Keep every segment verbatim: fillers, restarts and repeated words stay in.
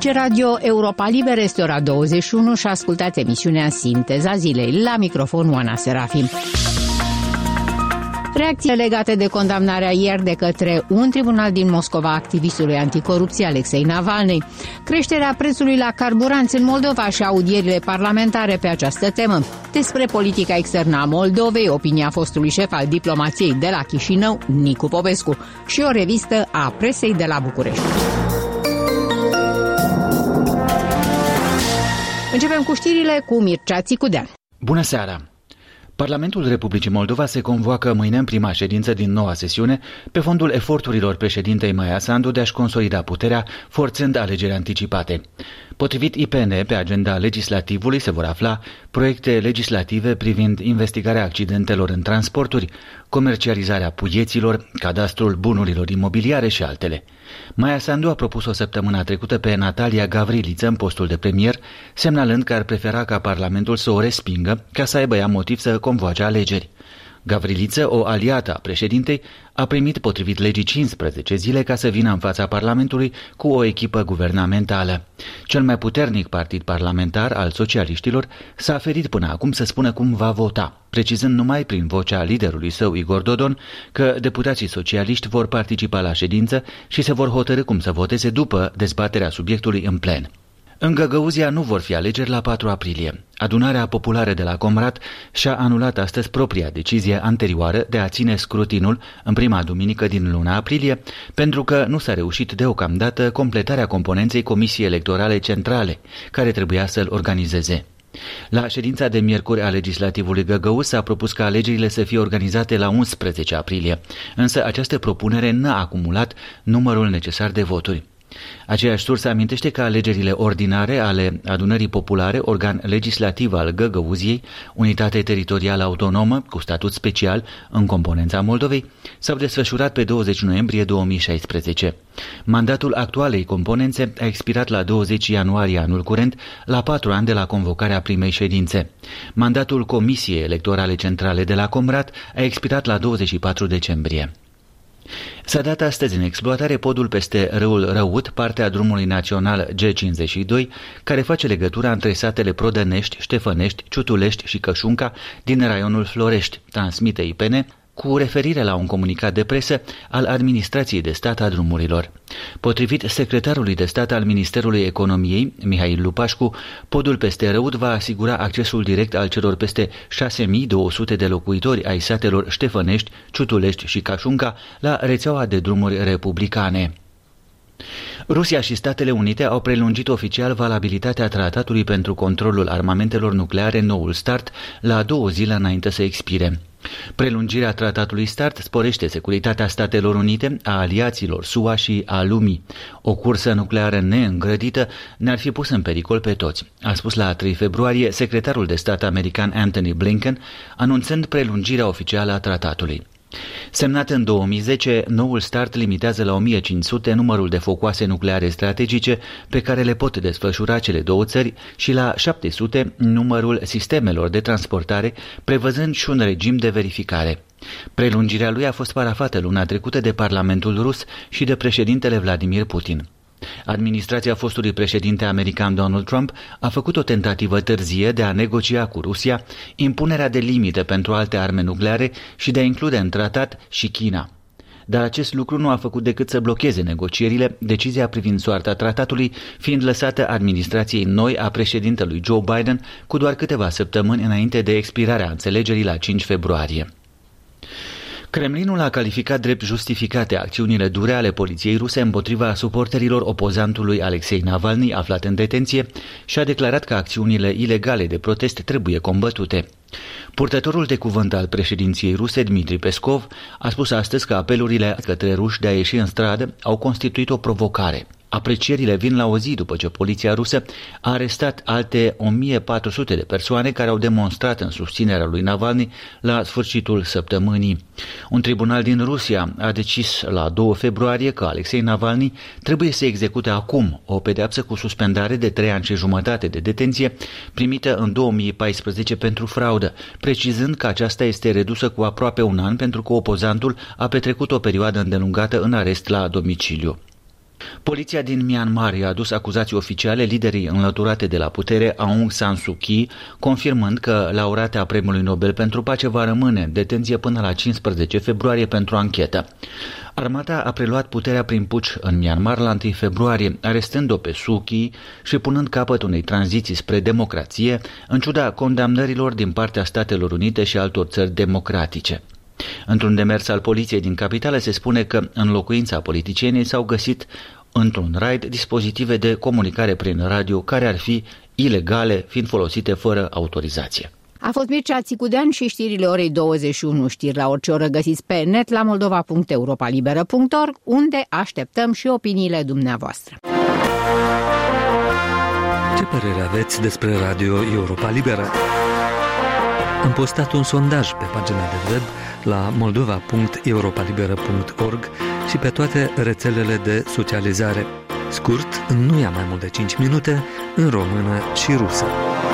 Aici Radio Europa Liberă, este ora douăzeci și unu și ascultați emisiunea Sinteza Zilei. La microfon Oana Serafim. Reacțiile legate de condamnarea ieri de către un tribunal din Moscova activistului anticorupție Alexei Navalny, creșterea prețului la carburanți în Moldova și audierile parlamentare pe această temă, despre politica externă a Moldovei, opinia fostului șef al diplomației de la Chișinău, Nicu Popescu, și o revistă a presei de la București. Începem cu știrile cu Mircea Țicudean. Bună seara! Parlamentul Republicii Moldova se convoacă mâine în prima ședință din noua sesiune pe fondul eforturilor președintei Maia Sandu de a-și consolida puterea, forțând alegeri anticipate. Potrivit I P N, pe agenda legislativului se vor afla proiecte legislative privind investigarea accidentelor în transporturi, comercializarea puieților, cadastrul bunurilor imobiliare și altele. Maia Sandu a propus o săptămână trecută pe Natalia Gavriliță în postul de premier, semnalând că ar prefera ca Parlamentul să o respingă ca să aibă ea motiv să convoace alegeri. Gavriliță, o aliată a președintei, a primit potrivit legii cincisprezece zile ca să vină în fața Parlamentului cu o echipă guvernamentală. Cel mai puternic partid parlamentar al socialiștilor s-a ferit până acum să spună cum va vota, precizând numai prin vocea liderului său Igor Dodon că deputații socialiști vor participa la ședință și se vor hotărî cum să voteze după dezbaterea subiectului în plen. În Găgăuzia nu vor fi alegeri la patru aprilie. Adunarea populară de la Comrat și-a anulat astăzi propria decizie anterioară de a ține scrutinul în prima duminică din luna aprilie, pentru că nu s-a reușit deocamdată completarea componenței Comisiei Electorale Centrale, care trebuia să-l organizeze. La ședința de miercuri a Legislativului Găgăuz s-a propus ca alegerile să fie organizate la unsprezece aprilie, însă această propunere n-a acumulat numărul necesar de voturi. Aceeași sursă amintește că alegerile ordinare ale Adunării Populare, organ legislativ al Găgăuziei, unitate teritorială autonomă cu statut special în componența Moldovei, s-au desfășurat pe douăzeci noiembrie două mii șaisprezece. Mandatul actualei componențe a expirat la douăzeci ianuarie anul curent, la patru ani de la convocarea primei ședințe. Mandatul Comisiei Electorale Centrale de la Comrat a expirat la douăzeci și patru decembrie. S-a dat astăzi în exploatare podul peste râul Răut, partea drumului național G cincizeci și doi, care face legătura între satele Prodănești, Ștefănești, Ciutulești și Cășunca din raionul Florești, transmite I P N, cu referire la un comunicat de presă al Administrației de Stat a Drumurilor. Potrivit secretarului de stat al Ministerului Economiei, Mihail Lupașcu, podul peste Răut va asigura accesul direct al celor peste șase mii două sute de locuitori ai satelor Ștefănești, Ciutulești și Cașunca la rețeaua de drumuri republicane. Rusia și Statele Unite au prelungit oficial valabilitatea tratatului pentru controlul armamentelor nucleare Noul Start la două zile înainte să expire. Prelungirea tratatului START sporește securitatea Statelor Unite, a aliaților S U A și a lumii. O cursă nucleară neîngrădită ne-ar fi pus în pericol pe toți, a spus la trei februarie secretarul de stat american Antony Blinken, anunțând prelungirea oficială a tratatului. Semnat în două mii zece, Noul Start limitează la o mie cinci sute numărul de focoase nucleare strategice pe care le pot desfășura cele două țări și la șapte sute numărul sistemelor de transportare, prevăzând și un regim de verificare. Prelungirea lui a fost parafată luna trecută de Parlamentul rus și de președintele Vladimir Putin. Administrația fostului președinte american Donald Trump a făcut o tentativă târzie de a negocia cu Rusia impunerea de limite pentru alte arme nucleare și de a include în tratat și China. Dar acest lucru nu a făcut decât să blocheze negocierile, decizia privind soarta tratatului fiind lăsată administrației noi a președintelui Joe Biden cu doar câteva săptămâni înainte de expirarea înțelegerii la cinci februarie. Kremlinul a calificat drept justificate acțiunile dure ale poliției ruse împotriva suporterilor opozantului Alexei Navalny aflat în detenție și a declarat că acțiunile ilegale de protest trebuie combătute. Purtătorul de cuvânt al președinției ruse, Dmitri Peskov, a spus astăzi că apelurile către ruși de a ieși în stradă au constituit o provocare. Aprecierile vin la o zi după ce poliția rusă a arestat alte o mie patru sute de persoane care au demonstrat în susținerea lui Navalny la sfârșitul săptămânii. Un tribunal din Rusia a decis la doi februarie că Alexei Navalny trebuie să execute acum o pedeapsă cu suspendare de trei ani și jumătate de detenție primită în două mii paisprezece pentru fraudă, precizând că aceasta este redusă cu aproape un an pentru că opozantul a petrecut o perioadă îndelungată în arest la domiciliu. Poliția din Myanmar i-a adus acuzații oficiale liderii înlăturate de la putere Aung San Suu Kyi, confirmând că laureata Premiului Nobel pentru Pace va rămâne în detenție până la cincisprezece februarie pentru anchetă. Armata a preluat puterea prin puci în Myanmar la întâi februarie, arestând-o pe Suu Kyi și punând capăt unei tranziții spre democrație, în ciuda condamnărilor din partea Statelor Unite și altor țări democratice. Într-un demers al poliției din capitală se spune că în locuința politicienei s-au găsit într-un raid dispozitive de comunicare prin radio care ar fi ilegale, fiind folosite fără autorizație. A fost Mircea Țicudean și știrile orei douăzeci și unu. Știri la orice oră găsiți pe net la moldova punct europa liberă punct org, unde așteptăm și opiniile dumneavoastră. Ce părere aveți despre Radio Europa Liberă? Am postat un sondaj pe pagina de web la moldova punct europa liberă punct org și pe toate rețelele de socializare. Scurt, nu ia mai mult de cinci minute, în română și rusă.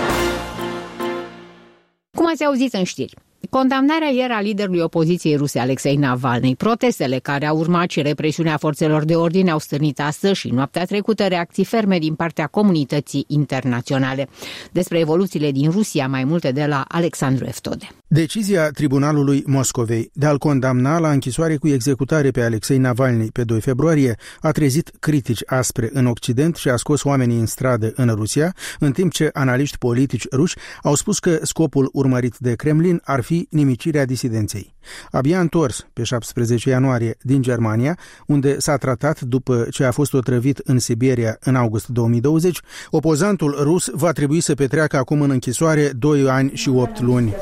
Cum ați auzit în știri, condamnarea ieri a liderului opoziției ruse Alexei Navalny, protestele care au urmat și represiunea forțelor de ordine au stârnit astăzi și noaptea trecută reacții ferme din partea comunității internaționale. Despre evoluțiile din Rusia, mai multe de la Alexandru Eftode. Decizia Tribunalului Moscovei de a-l condamna la închisoare cu executare pe Alexei Navalny pe doi februarie a trezit critici aspre în Occident și a scos oamenii în stradă în Rusia, în timp ce analiști politici ruși au spus că scopul urmărit de Kremlin ar fi nimicirea disidenței. Abia întors pe șaptesprezece ianuarie din Germania, unde s-a tratat după ce a fost otrăvit în Siberia în august două mii douăzeci, opozantul rus va trebui să petreacă acum în închisoare doi ani și opt luni.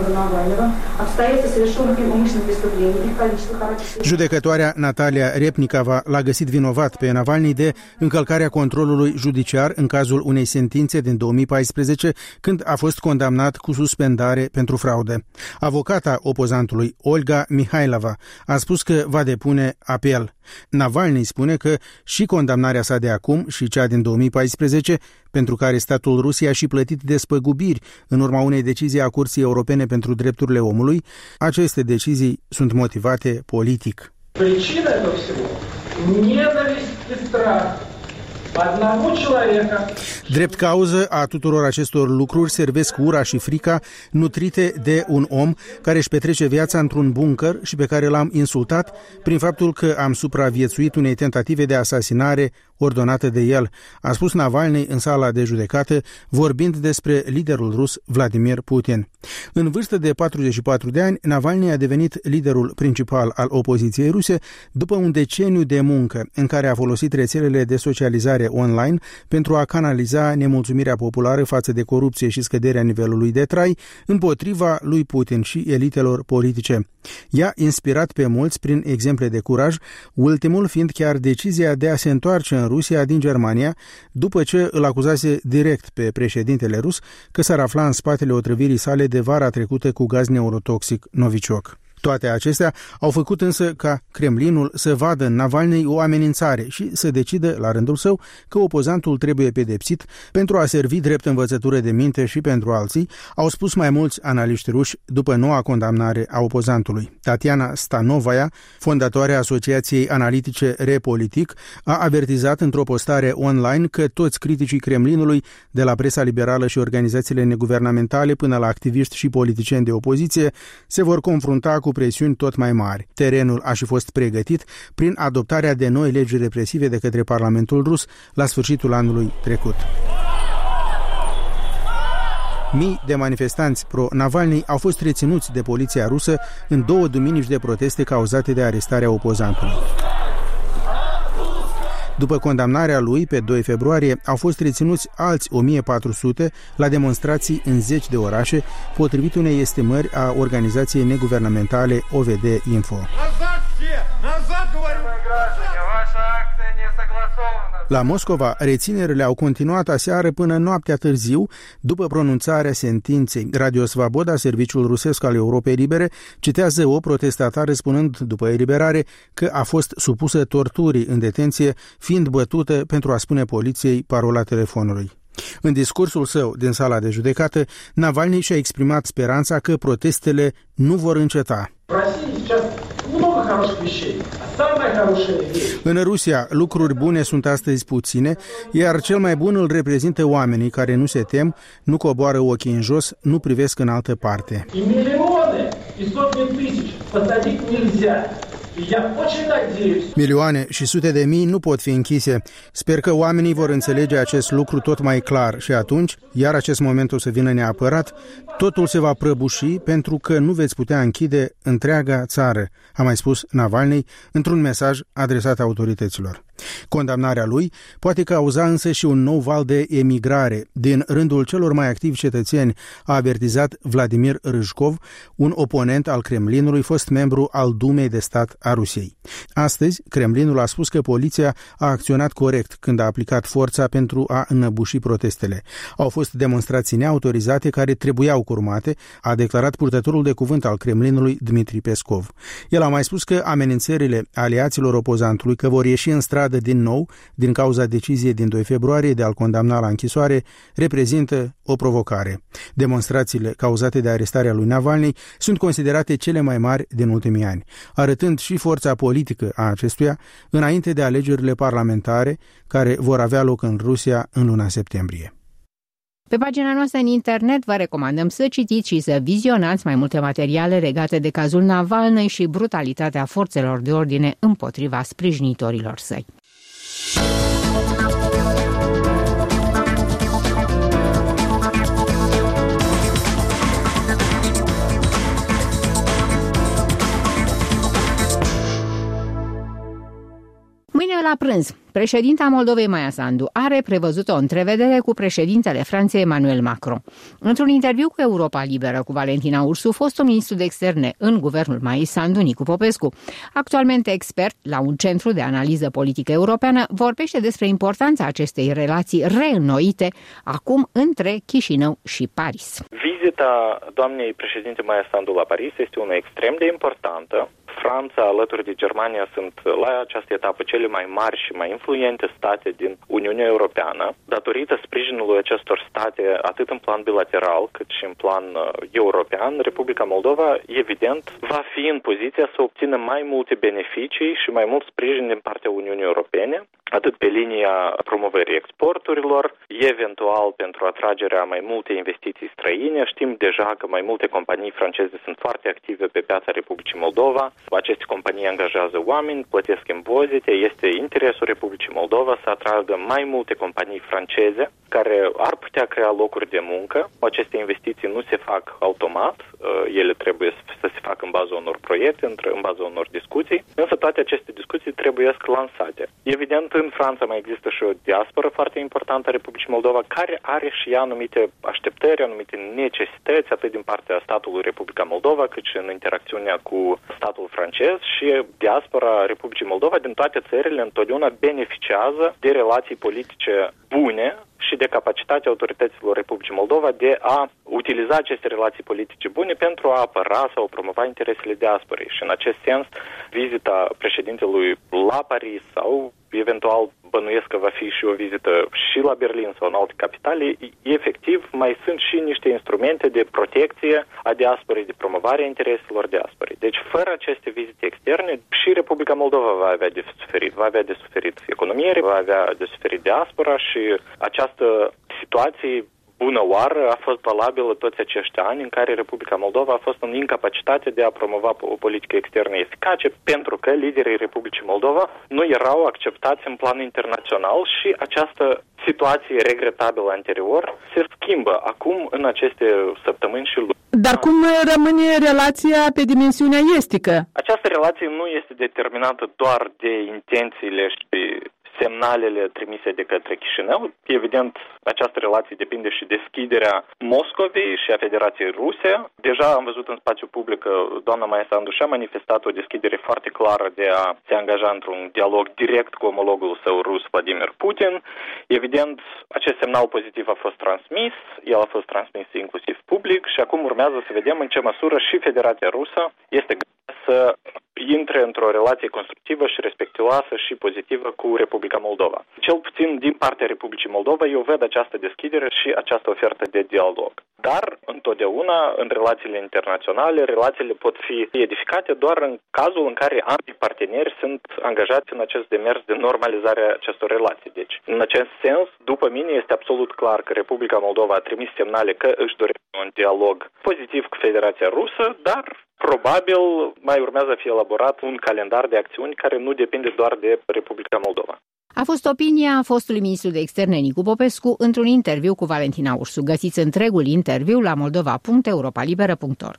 Judecătoarea Natalia Repnikova l-a găsit vinovat pe Navalny de încălcarea controlului judiciar în cazul unei sentințe din două mii paisprezece, când a fost condamnat cu suspendare pentru fraudă. Avocata opozantului, Olga Mihailova, a spus că va depune apel. Navalny spune că și condamnarea sa de acum și cea din două mii paisprezece, pentru care statul Rusia a și plătit despăgubiri în urma unei decizii a Curții Europene pentru Drepturile Omului, aceste decizii sunt motivate politic. Причина этого всего – ненависть и страх одного человека. Drept cauză a tuturor acestor lucruri servesc ura și frica nutrite de un om care își petrece viața într-un bunker și pe care l-am insultat prin faptul că am supraviețuit unei tentative de asasinare ordonată de el, a spus Navalny în sala de judecată, vorbind despre liderul rus Vladimir Putin. În vârstă de patruzeci și patru de ani, Navalny a devenit liderul principal al opoziției ruse după un deceniu de muncă în care a folosit rețelele de socializare online pentru a canaliza nemulțumirea populară față de corupție și scăderea nivelului de trai împotriva lui Putin și elitelor politice. I-a inspirat pe mulți prin exemple de curaj, ultimul fiind chiar decizia de a se întoarce în Rusia din Germania, după ce îl acuzase direct pe președintele rus că s-ar afla în spatele otrăvirii sale de vara trecută cu gaz neurotoxic Novichok. Toate acestea au făcut însă ca Kremlinul să vadă în Navalny o amenințare și să decidă, la rândul său, că opozantul trebuie pedepsit pentru a servi drept învățătură de minte și pentru alții, au spus mai mulți analiști ruși după noua condamnare a opozantului. Tatiana Stanovaya, fondatoarea Asociației Analitice Repolitik, a avertizat într-o postare online că toți criticii Kremlinului, de la presa liberală și organizațiile neguvernamentale până la activiști și politicieni de opoziție, se vor confrunta cu presiuni tot mai mari. Terenul a și fost pregătit prin adoptarea de noi legi represive de către Parlamentul rus la sfârșitul anului trecut. Mii de manifestanți pro-Navalny au fost reținuți de poliția rusă în două duminici de proteste cauzate de arestarea opozantului. După condamnarea lui, pe doi februarie, au fost reținuți alți o mie patru sute la demonstrații în zeci de orașe, potrivit unei estimări a organizației neguvernamentale O V D Info. La Moscova, reținerile au continuat aseară până noaptea târziu, după pronunțarea sentinței. Radio Svaboda, serviciul rusesc al Europei Libere, citează o protestatară spunând, după eliberare, că a fost supusă torturii în detenție, fiind bătută pentru a spune poliției parola telefonului. În discursul său din sala de judecată, Navalny și-a exprimat speranța că protestele nu vor înceta. хороших вещей, а самая хорошая вещь. În Rusia, lucruri bune sunt astăzi puține, iar cel mai bun îl reprezintă oamenii care nu se tem, nu coboară ochii în jos, nu privesc în altă parte. И миллионы, и сотни тысяч посадить нельзя. Я очень надеюсь. Milioane și sute de mii nu pot fi închise. Sper că oamenii vor înțelege acest lucru tot mai clar și atunci, iar acest moment o să vină neapărat, totul se va prăbuși pentru că nu veți putea închide întreaga țară, a mai spus Navalny într-un mesaj adresat autorităților. Condamnarea lui poate cauza însă și un nou val de emigrare din rândul celor mai activi cetățeni, a avertizat Vladimir Râșcov, un oponent al Kremlinului, fost membru al Dumei de stat a Rusiei. Astăzi, Kremlinul a spus că poliția a acționat corect când a aplicat forța pentru a înăbuși protestele. Au fost demonstrații neautorizate care trebuiau curmate, a declarat purtătorul de cuvânt al Kremlinului Dmitri Peskov. El a mai spus că amenințările aliaților opozantului că vor ieși în stradă din nou, din cauza deciziei din doi februarie de a-l condamna la închisoare, reprezintă o provocare. Demonstrațiile cauzate de arestarea lui Navalny sunt considerate cele mai mari din ultimii ani, arătând și forța politică a acestuia înainte de alegerile parlamentare care vor avea loc în Rusia în luna septembrie. Pe pagina noastră în internet vă recomandăm să citiți și să vizionați mai multe materiale legate de cazul Navalny și brutalitatea forțelor de ordine împotriva sprijinitorilor săi. Mâine la prânz, președinta Moldovei Maia Sandu are prevăzut o întrevedere cu președintele Franței Emmanuel Macron. Într-un interviu cu Europa Liberă cu Valentina Ursu, fostul ministru de externe în guvernul Maii Sandu, Nicu Popescu, actualmente expert la un centru de analiză politică europeană, vorbește despre importanța acestei relații reînnoite acum între Chișinău și Paris. Vizita doamnei președinte Maia Sandu la Paris este una extrem de importantă. Franța, alături de Germania, sunt la această etapă cele mai mari și mai influente state din Uniunea Europeană. Datorită sprijinului acestor state, atât în plan bilateral, cât și în plan uh, european, Republica Moldova, evident, va fi în poziția să obțină mai multe beneficii și mai mult sprijin din partea Uniunii Europene, atât pe linia promovării exporturilor, eventual pentru atragerea mai multe investiții străine. Știm deja că mai multe companii franceze sunt foarte active pe piața Republicii Moldova. Aceste companii angajează oameni, plătesc impozite. Este interesul Republicii Moldova să atragă mai multe companii franceze care ar putea crea locuri de muncă. Aceste investiții nu se fac automat, ele trebuie să se facă în baza unor proiecte, în baza unor discuții, însă toate aceste discuții trebuie să lansate. Evident, în Franța mai există și o diasporă foarte importantă a Republicii Moldova, care are și ea anumite așteptări, anumite necesități, atât din partea statului Republica Moldova, cât și în interacțiunea cu statul francez, și diaspora Republicii Moldova din toate țările întotdeauna beneficiază de relații politice bune și de capacitatea autorităților Republicii Moldova de a utiliza aceste relații politice bune pentru a apăra sau promova interesele diasporei. Și în acest sens, vizita președintelui la Paris sau eventual bănuiesc că va fi și o vizită și la Berlin sau în alte capitale, efectiv mai sunt și niște instrumente de protecție a diasporei, de promovare a intereselor diasporei. Deci fără aceste vizite externe și Republica Moldova va avea de suferit. Va avea de suferit economia, va avea de suferit diaspora și această situație bună oară a fost valabilă toți acești ani în care Republica Moldova a fost în incapacitate de a promova o politică externă eficace pentru că liderii Republicii Moldova nu erau acceptați în plan internațional și această situație regretabilă anterior se schimbă acum în aceste săptămâni și luni. Dar cum rămâne relația pe dimensiunea estică? Această relație nu este determinată doar de intențiile și semnalele trimise de către Chișinău. Evident, această relație depinde și de deschiderea Moscovei și a Federației Ruse. Deja am văzut în spațiu public că doamna Maia Sandu și-a manifestat o deschidere foarte clară de a se angaja într-un dialog direct cu omologul său rus, Vladimir Putin. Evident, acest semnal pozitiv a fost transmis, el a fost transmis inclusiv public și acum urmează să vedem în ce măsură și Federația Rusă este gata să intre într-o relație constructivă și respectuoasă și pozitivă cu Republica Republica Moldova. Cel puțin din partea Republicii Moldova eu ved această deschidere și această ofertă de dialog. Dar, întotdeauna, în relațiile internaționale, relațiile pot fi edificate doar în cazul în care ambii parteneri sunt angajați în acest demers de normalizare a acestor relații. Deci, în acest sens, după mine, este absolut clar că Republica Moldova a trimis semnale că își dorește un dialog pozitiv cu Federația Rusă, dar probabil mai urmează să fie elaborat un calendar de acțiuni care nu depinde doar de Republica Moldova. A fost opinia fostului ministru de externe Nicu Popescu într-un interviu cu Valentina Ursu. Găsiți întregul interviu la moldova punct europa liberă punct org.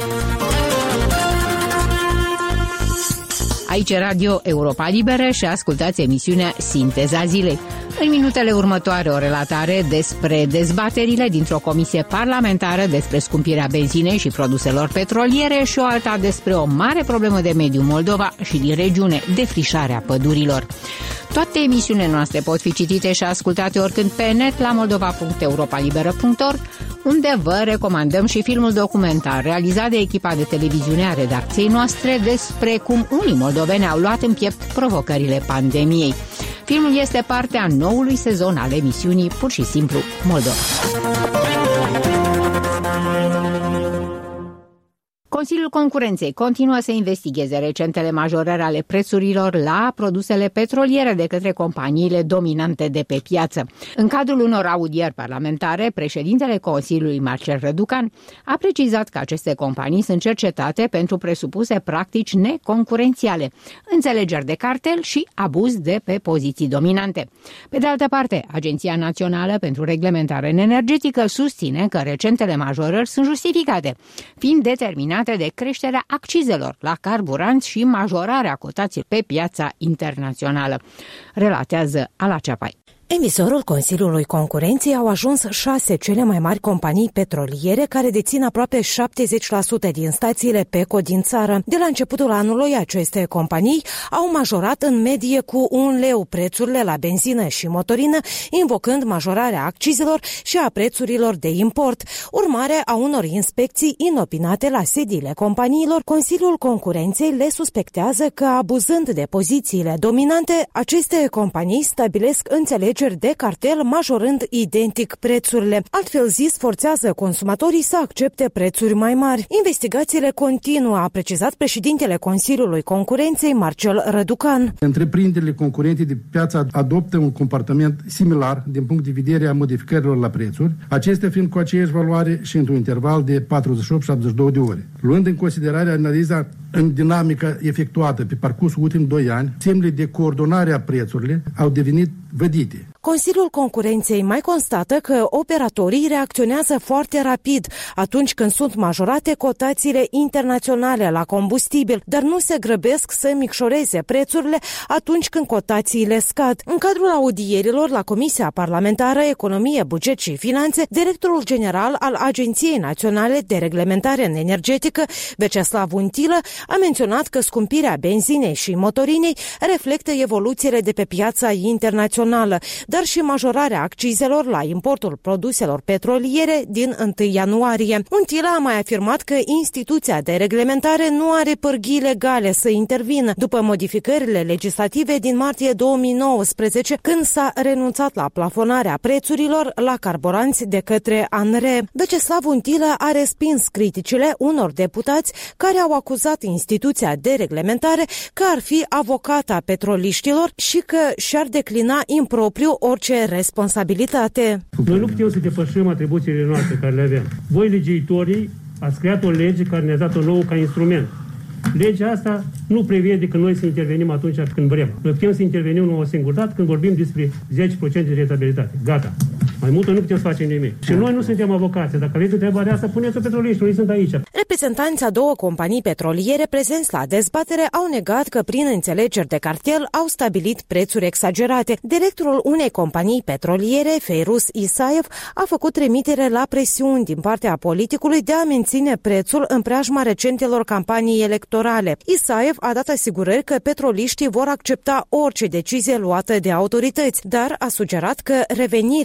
Aici Radio Europa Liberă și ascultați emisiunea Sinteza Zilei. În minutele următoare o relatare despre dezbaterile dintr-o comisie parlamentară despre scumpirea benzinei și produselor petroliere și o alta despre o mare problemă de mediu Moldova și din regiune, defrișarea pădurilor. Toate emisiunile noastre pot fi citite și ascultate oricând pe net la moldova punct europa liberă punct org, unde vă recomandăm și filmul documentar realizat de echipa de televiziune a redacției noastre despre cum unii moldoveni au luat în piept provocările pandemiei. Filmul este parte a noului sezon al emisiunii Pur și simplu Moldova. Consiliul Concurenței continuă să investigheze recentele majorări ale prețurilor la produsele petroliere de către companiile dominante de pe piață. În cadrul unor audieri parlamentare, președintele Consiliului, Marcel Răducan, a precizat că aceste companii sunt cercetate pentru presupuse practici neconcurențiale, înțelegeri de cartel și abuz de pe poziții dominante. Pe de altă parte, Agenția Națională pentru Reglementare Energetică susține că recentele majorări sunt justificate, fiind determinate de creșterea accizelor la carburanți și majorarea cotației pe piața internațională, relatează Ala Ceapai. Emisorul Consiliului Concurenței au ajuns șase cele mai mari companii petroliere care dețin aproape șaptezeci la sută din stațiile Peco din țară. De la începutul anului, aceste companii au majorat în medie cu un leu prețurile la benzină și motorină, invocând majorarea accizelor și a prețurilor de import, urmare a unor inspecții inopinate la sediile companiilor. Consiliul Concurenței le suspectează că, abuzând de pozițiile dominante, aceste companii stabilesc înțelegeri de cartel majorând identic prețurile. Altfel zis, forțează consumatorii să accepte prețuri mai mari. Investigațiile continuă, a precizat președintele Consiliului Concurenței, Marcel Răducan. Întreprinderile concurente de piață adoptă un comportament similar din punct de vedere a modificărilor la prețuri, acestea fiind cu aceeași valoare și într-un interval de patruzeci și opt șaptezeci și două de ore. Luând în considerare analiza în dinamică efectuată pe parcursul ultimului doi ani, semnele de coordonare a prețurilor au devenit vădite. Consiliul Concurenței mai constată că operatorii reacționează foarte rapid atunci când sunt majorate cotațiile internaționale la combustibil, dar nu se grăbesc să micșoreze prețurile atunci când cotațiile scad. În cadrul audierilor la Comisia Parlamentară Economie, Buget și Finanțe, directorul general al Agenției Naționale de Reglementare Energetică, Veceslav Untilă, a menționat că scumpirea benzinei și motorinei reflectă evoluțiile de pe piața internațională, dar și majorarea accizelor la importul produselor petroliere din întâi ianuarie. Untila a mai afirmat că instituția de reglementare nu are pârghii legale să intervină după modificările legislative din martie două mii nouăsprezece, când s-a renunțat la plafonarea prețurilor la carburanți de către ANRE. Veceslav Untilă a respins criticile unor deputați care au acuzat instituția de reglementare că ar fi avocata petroliștilor și că și-ar declina impropriu orice responsabilitate. Noi nu putem să depășim atribuțiile noastre care le avem. Voi, legiuitorii, ați creat o lege care ne-a dat-o nouă ca instrument. Legea asta nu prevede că noi să intervenim atunci când vrem. Noi putem să intervenim o singură dată când vorbim despre zece la sută de rentabilitate. Gata. Mai mult nu putem să facem nimic. Și noi nu suntem avocați. Dacă aveți întrebarea asta, puneți-o petroliști. Noi sunt aici. Reprezentanții a două companii petroliere prezenți la dezbatere au negat că prin înțelegeri de cartel au stabilit prețuri exagerate. Directorul unei companii petroliere, Feiruz Isaev, a făcut trimitere la presiuni din partea politicului de a menține prețul în preajma recentelor campanii electorale. Isaev a dat asigurări că petroliștii vor accepta orice decizie luată de autorități, dar a sugerat că revenirea la practică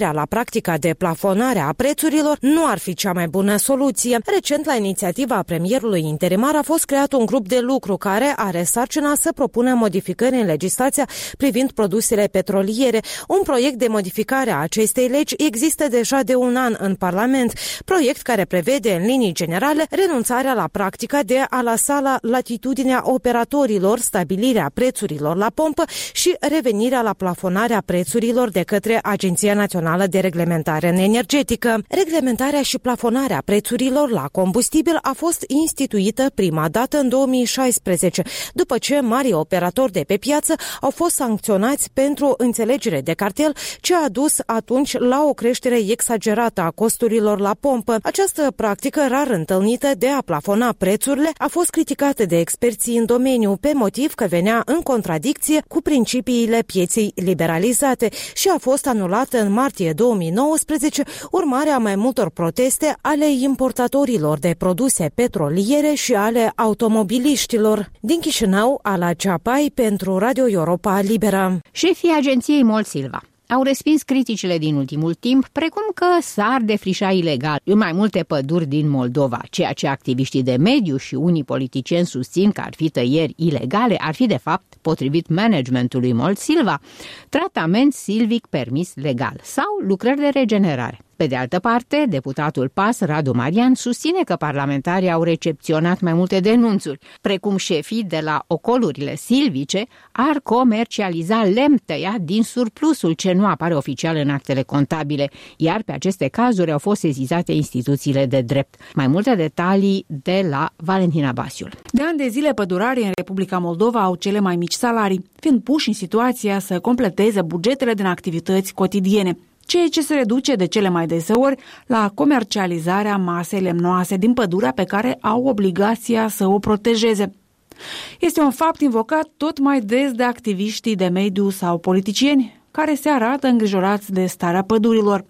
practica de plafonare a prețurilor nu ar fi cea mai bună soluție. Recent, la inițiativa premierului interimar a fost creat un grup de lucru care are sarcina să propună modificări în legislația privind produsele petroliere. Un proiect de modificare a acestei legi există deja de un an în Parlament, proiect care prevede în linii generale renunțarea la practica de a lăsa la latitudinea operatorilor stabilirea prețurilor la pompă și revenirea la plafonarea prețurilor de către Agenția Națională de Reglementare Energetică. Reglementarea și plafonarea prețurilor la combustibil a fost instituită prima dată în două mii șaisprezece, după ce mari operatori de pe piață au fost sancționați pentru înțelegere de cartel, ce a dus atunci la o creștere exagerată a costurilor la pompă. Această practică rar întâlnită de a plafona prețurile a fost criticată de experții în domeniu pe motiv că venea în contradicție cu principiile pieței liberalizate și a fost anulată în martie două mii nouăsprezece, urmare a mai multor proteste ale importatorilor de produse petroliere și ale automobiliștilor. Din Chișinău, Ala Ceapai pentru Radio Europa Liberă. Șefii agenției MOL Silva au respins criticile din ultimul timp, precum că s-ar defrișa ilegal în mai multe păduri din Moldova, ceea ce activiștii de mediu și unii politicieni susțin că ar fi tăieri ilegale, ar fi de fapt, potrivit managementului MOL Silva, tratament silvic permis legal sau lucrări de regenerare. Pe de altă parte, deputatul P A S, Radu Marian, susține că parlamentarii au recepționat mai multe denunțuri, precum șefii de la ocolurile silvice ar comercializa lemn tăiat din surplusul ce nu apare oficial în actele contabile, iar pe aceste cazuri au fost sesizate instituțiile de drept. Mai multe detalii de la Valentina Basiul. De ani de zile, pădurarii în Republica Moldova au cele mai mici salarii, fiind puși în situația să completeze bugetele din activități cotidiene, ceea ce se reduce de cele mai deseori la comercializarea masei lemnoase din pădurea pe care au obligația să o protejeze. Este un fapt invocat tot mai des de activiștii de mediu sau politicieni care se arată îngrijorați de starea pădurilor.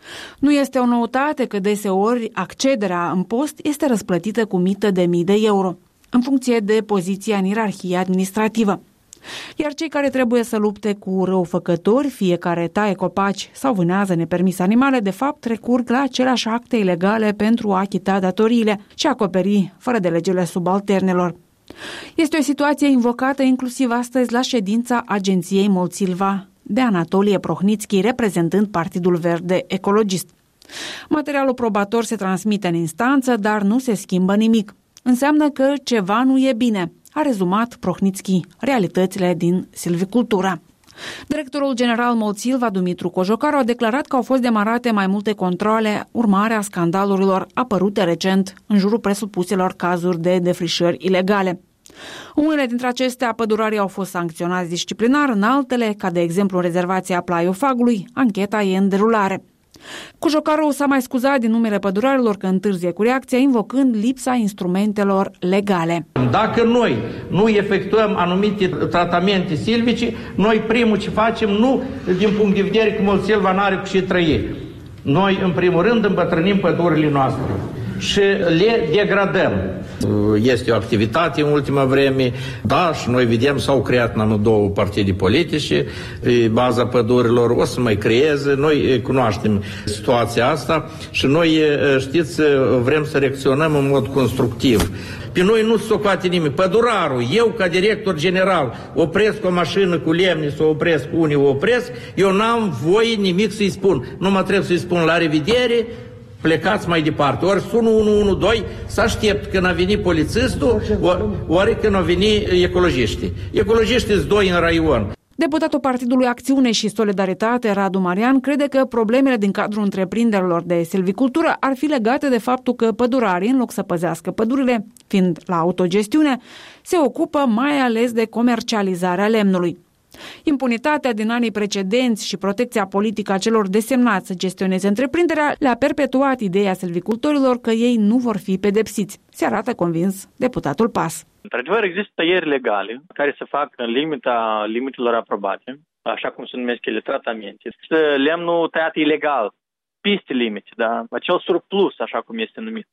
Nu este o noutate că deseori accederea în post este răsplătită cu mită de mii de euro, în funcție de poziția în ierarhia administrativă. Iar cei care trebuie să lupte cu răufăcători, fie care taie copaci sau vânează nepermis animale, de fapt recurg la aceleași acte ilegale pentru a achita datoriile și a acoperi fără de legile subalternelor. Este o situație invocată inclusiv astăzi la ședința agenției MOL Silva de Anatolie Prohnitski, reprezentând Partidul Verde Ecologist. Materialul probator se transmite în instanță, dar nu se schimbă nimic. Înseamnă că ceva nu e bine, a rezumat Prohnitski realitățile din silvicultura. Directorul general MOL Silva, Dumitru Cojocaru, a declarat că au fost demarate mai multe controale urmare a scandalurilor apărute recent în jurul presupuselor cazuri de defrișări ilegale. Unele dintre acestea, pădurarii au fost sancționați disciplinar, în altele, ca de exemplu în rezervația Plaiul-Fagului, ancheta e în derulare. Cojocaru s-a mai scuzat din numele pădurarilor că întârzie cu reacția, invocând lipsa instrumentelor legale. Dacă noi nu efectuăm anumite tratamente silvice, noi primul ce facem, nu din punct de vedere că MOL Silva n-are cu ce trăi. Noi, în primul rând, îmbătrânim pădurile noastre și le degradăm. Este o activitate în ultima vreme, da, și noi vedem s-au creat în două partide politice, baza pădurilor o să mai creeze, noi cunoaștem situația asta și noi, știți, vrem să reacționăm în mod constructiv. Pe noi nu se ocoate nimeni. Pădurarul, eu ca director general opresc o mașină cu lemne sau opresc unii o opresc, eu n-am voie nimic să-i spun. Nu mă trebuie să-i spun la revedere, plecați mai departe. Ori sună unu unu doi să aștept când a venit polițistul, ori, ori când a venit ecologiștii. Ecologiștii sunt doi în raion. Deputatul Partidului Acțiune și Solidaritate, Radu Marian, crede că problemele din cadrul întreprinderilor de silvicultură ar fi legate de faptul că pădurarii, în loc să păzească pădurile, fiind la autogestiune, se ocupă mai ales de comercializarea lemnului. Impunitatea din anii precedenți și protecția politică a celor desemnați să gestioneze întreprinderea le-a perpetuat ideea silvicultorilor că ei nu vor fi pedepsiți, se arată convins deputatul P A S. Într-adevăr, există tăieri legale care se fac în limita limitelor aprobate, așa cum se numesc ele, tratamente. Este lemnul tăiat ilegal, peste limite, da? Acel surplus, așa cum este numit.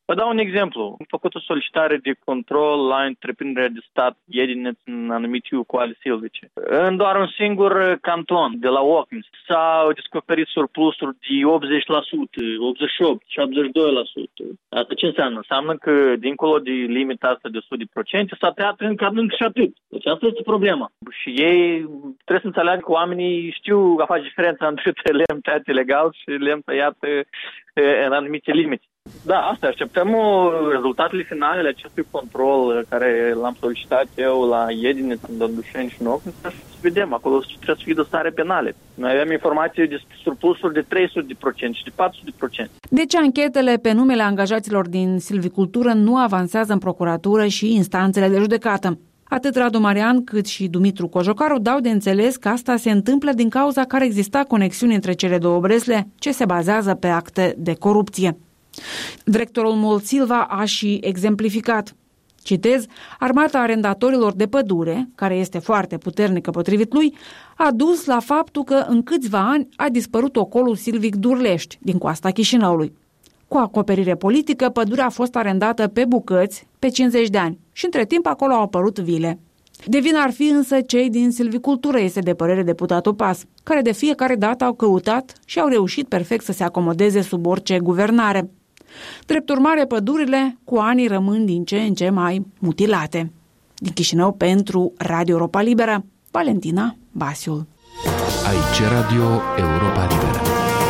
Vă dau un exemplu. Am făcut o solicitare de control la întreprinderea de stat Iedineț în anumite coale silvice. În doar un singur canton, de la Ocnis, s-au descoperit surplusuri de optzeci la sută, optzeci și opt și optzeci și doi la sută. Asta ce înseamnă? Înseamnă că, dincolo de limita asta de o sută la sută, s-a tăiat încă, încă și atât. Deci asta este problema. Și ei trebuie să înțeleagă că oamenii știu a face diferența între lemn tăiat ilegal și lemn tăiat în anumite limite. Da, asta așteptăm rezultatele finale ale acestui control care l-am solicitat eu la Iedineț, în Dăndușeni și în Ocnis, să vedem, acolo trebuie să fie dosare penale. Noi avem informații despre surplusuri de trei sute la sută și de patru sute la sută. De ce anchetele pe numele angajaților din silvicultură nu avansează în procuratură și instanțele de judecată? Atât Radu Marian cât și Dumitru Cojocaru dau de înțeles că asta se întâmplă din cauza că ar exista conexiuni între cele două bresle, ce se bazează pe acte de corupție. Directorul Mult Silva a și exemplificat. Citez, armata arendatorilor de pădure, care este foarte puternică potrivit lui, a dus la faptul că în câțiva ani a dispărut ocolul silvic Durlești, din coasta Chișinăului. Cu acoperire politică, pădurea a fost arendată pe bucăți pe cincizeci de ani și între timp acolo au apărut vile. De vină ar fi însă cei din silvicultură, este de părere deputatul Pas, care de fiecare dată au căutat și au reușit perfect să se acomodeze sub orice guvernare. Drept urmare, pădurile cu ani rămân din ce în ce mai mutilate. Din Chișinău pentru Radio Europa Liberă, Valentina Basiul. Aici Radio Europa Liberă.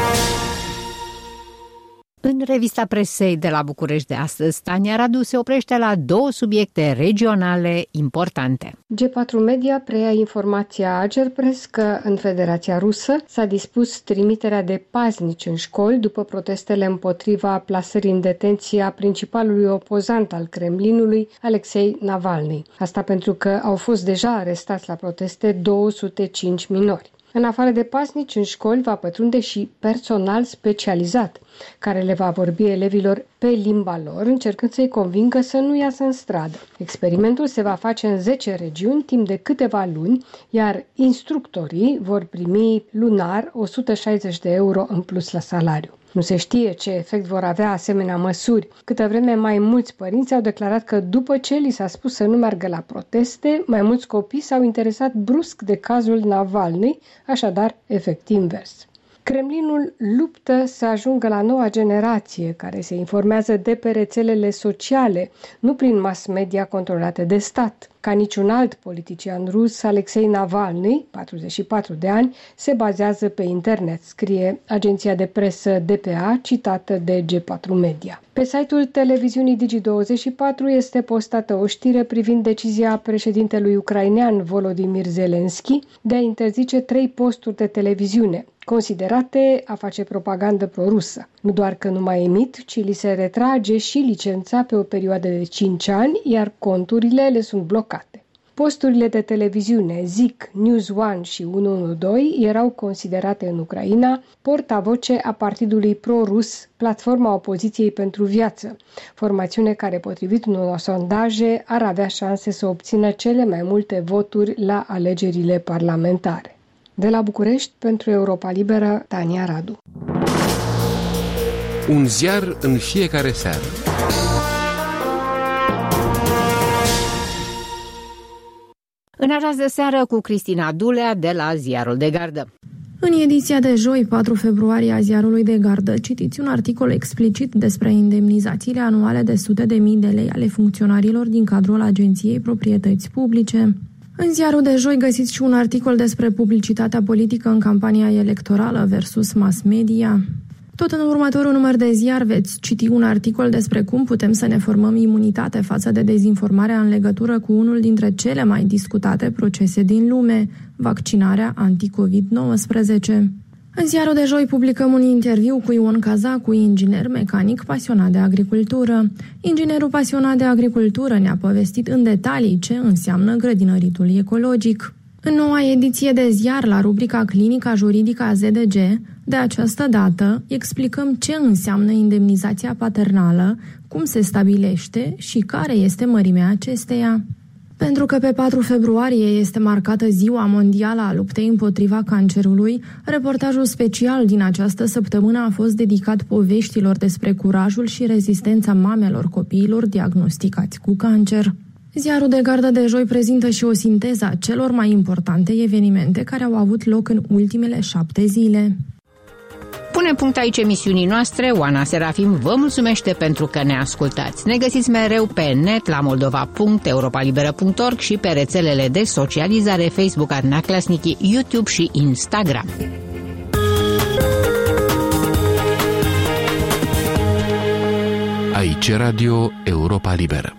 În revista presei de la București de astăzi, Tania Radu se oprește la două subiecte regionale importante. G patru Media preia informația Agerpres că în Federația Rusă s-a dispus trimiterea de paznici în școli după protestele împotriva plasării în detenție a principalului opozant al Kremlinului, Alexei Navalny. Asta pentru că au fost deja arestați la proteste două sute cinci minori. În afară de paznici, în școli va pătrunde și personal specializat, care le va vorbi elevilor pe limba lor, încercând să-i convingă să nu iasă în stradă. Experimentul se va face în zece regiuni timp de câteva luni, iar instructorii vor primi lunar o sută șaizeci de euro în plus la salariu. Nu se știe ce efect vor avea asemenea măsuri. Câtă vreme mai mulți părinți au declarat că după ce li s-a spus să nu meargă la proteste, mai mulți copii s-au interesat brusc de cazul Navalny, așadar efect invers. Kremlinul luptă să ajungă la noua generație, care se informează de pe rețelele sociale, nu prin mass media controlate de stat. Ca niciun alt politician rus, Alexei Navalny, patruzeci și patru de ani, se bazează pe internet, scrie agenția de presă D P A, citată de G patru Media. Pe site-ul televiziunii Digi douăzeci și patru este postată o știre privind decizia președintelui ucrainean Volodymyr Zelensky de a interzice trei posturi de televiziune, considerate a face propagandă prorusă. Nu doar că nu mai emit, ci li se retrage și licența pe o perioadă de cinci ani, iar conturile le sunt blocate. Posturile de televiziune Z I C, News One și unu unu doi erau considerate în Ucraina portavoce a partidului pro-rus, Platforma Opoziției pentru Viață, formațiune care, potrivit unor sondaje, ar avea șanse să obțină cele mai multe voturi la alegerile parlamentare. De la București, pentru Europa Liberă, Tania Radu. Un ziar în fiecare seară. În această seară cu Cristina Dulea de la Ziarul de Gardă. În ediția de joi, patru februarie, a Ziarului de Gardă, citiți un articol explicit despre indemnizațiile anuale de sute de mii de lei ale funcționarilor din cadrul Agenției Proprietăți Publice. În Ziarul de joi găsiți și un articol despre publicitatea politică în campania electorală versus mass media. Tot în următorul număr de ziar veți citi un articol despre cum putem să ne formăm imunitate față de dezinformarea în legătură cu unul dintre cele mai discutate procese din lume, vaccinarea anti-covid nouăsprezece. În Ziarul de joi publicăm un interviu cu Ion Cazacu, inginer mecanic pasionat de agricultură. Inginerul pasionat de agricultură ne-a povestit în detalii ce înseamnă grădinăritul ecologic. În noua ediție de ziar, la rubrica Clinica Juridică a Z D G, de această dată explicăm ce înseamnă indemnizația paternală, cum se stabilește și care este mărimea acesteia. Pentru că pe patru februarie este marcată Ziua Mondială a Luptei împotriva cancerului, reportajul special din această săptămână a fost dedicat poveștilor despre curajul și rezistența mamelor copiilor diagnosticați cu cancer. Ziarul de gardă de joi prezintă și o sinteză a celor mai importante evenimente care au avut loc în ultimele șapte zile. Punem punct aici emisiunii noastre. Oana Serafim vă mulțumește pentru că ne ascultați. Ne găsiți mereu pe net la moldova punct europa liberă punct org și pe rețelele de socializare Facebook, Adina Clasnichi, YouTube și Instagram. Aici Radio Europa Liberă.